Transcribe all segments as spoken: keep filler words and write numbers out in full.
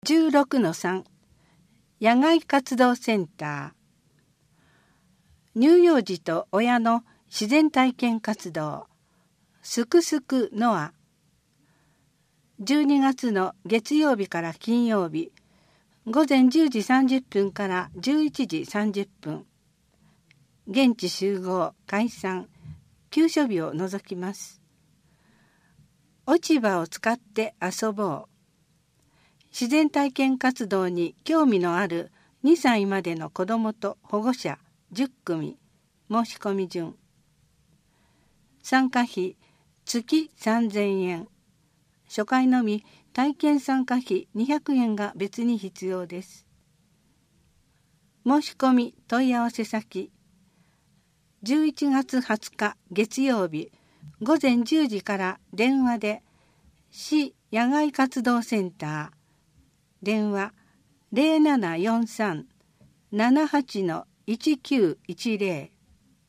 じゅうろくのさん 野外活動センター。乳幼児と親の自然体験活動すくすくノア。じゅうにがつの月曜日から金曜日、午前じゅうじさんじゅっぷんからじゅういちじさんじゅっぷん。現地集合、解散、休所日を除きます。落ち葉を使って遊ぼう。自然体験活動に興味のあるにさいまでの子どもと保護者じゅっくみ、申し込み順。参加費月さんぜんえん。初回のみ体験参加費にひゃくえんが別に必要です。申し込み問い合わせ先。じゅういちがつはつか月曜日午前じゅうじから電話で市野外活動センター。電話 ゼロななよんさん ななはち いちきゅういちゼロ。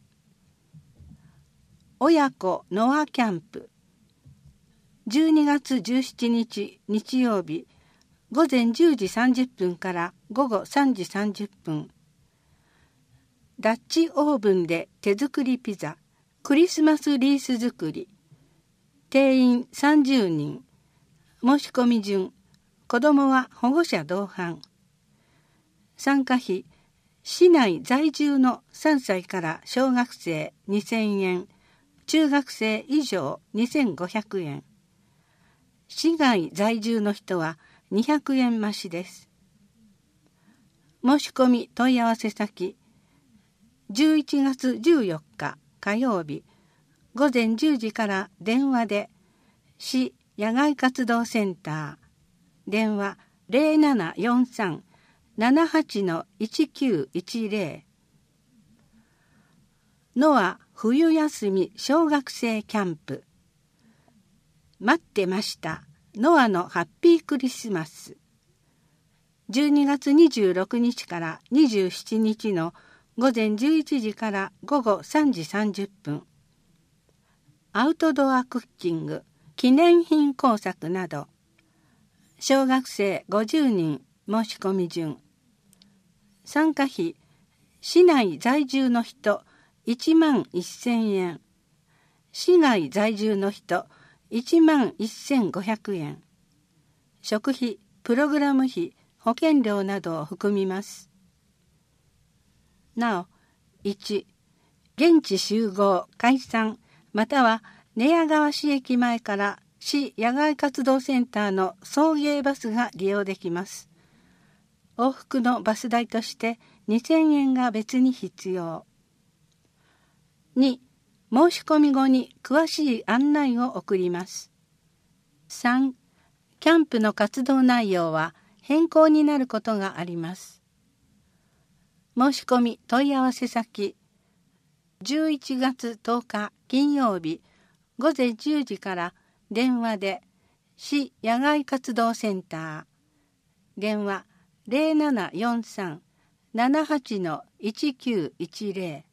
親子ノアキャンプ。じゅうにがつじゅうしちにち日曜日午前じゅうじさんじゅっぷんから午後さんじさんじゅっぷん。ダッチオーブンで手作りピザ、クリスマスリース作り。定員さんじゅうにん。申し込み順。子どもは保護者同伴。参加費、市内在住のさんさいから小学生にせんえん、中学生以上にせんごひゃくえん。市外在住の人はにひゃくえん増しです。申し込み問い合わせ先、じゅういちがつじゅうよっか火曜日、午前じゅうじから電話で、市野外活動センター。電話 ゼロななよんさん ななはち いちきゅういちゼロ。ノア冬休み小学生キャンプ。待ってました。ノアのハッピークリスマス。じゅうにがつにじゅうろくにちからにじゅうしちにちの午前じゅういちじから午後さんじさんじゅっぷん。アウトドアクッキング、記念品工作など。小学生ごじゅうにん申し込み順。参加費、市内在住の人いちまんせんえん。市外在住の人いちまんせんごひゃくえん。食費、プログラム費、保険料などを含みます。なお、いち、現地集合、解散、または寝屋川市駅前から市野外活動センターの送迎バスが利用できます。往復のバス代としてにせんえんが別に必要。に、申し込み後に詳しい案内を送ります。さん、キャンプの活動内容は変更になることがあります。申し込み問い合わせ先、じゅういちがつとおか金曜日午前じゅうじから電話で市野外活動センター。電話 ゼロななよんさん ななはち いちきゅういちゼロ。